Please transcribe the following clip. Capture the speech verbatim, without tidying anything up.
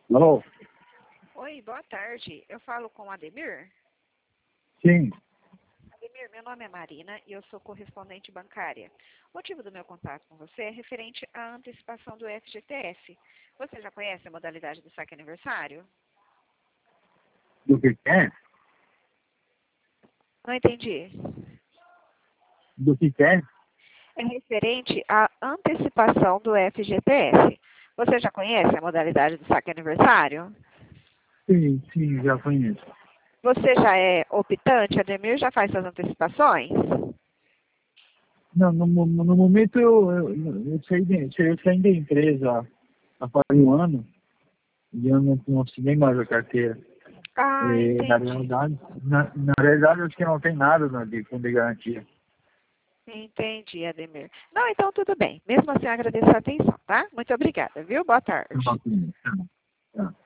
Alô? Oi, boa tarde. Eu falo com o Ademir? Sim. Ademir, meu nome é Marina e eu sou correspondente bancária. O motivo do meu contato com você é referente à antecipação do F G T S. Você já conhece a modalidade do saque aniversário? Do que que é? Não entendi. Do que que é? É referente à antecipação do F G T S. Você já conhece a modalidade do saque aniversário? Sim, sim, já conheço. Você já é optante, Ademir? Já faz suas antecipações? Não, no, mo- no momento eu, eu, eu, saí de, eu saí da empresa há quase um ano e eu não consegui mais a carteira. Ah, E, na entendi. realidade, na, na realidade, acho que não tem nada né, de fundo de garantia. Entendi, Ademir. Não, então tudo bem. Mesmo assim, eu agradeço a atenção, tá? Muito obrigada, viu? Boa tarde. Tá.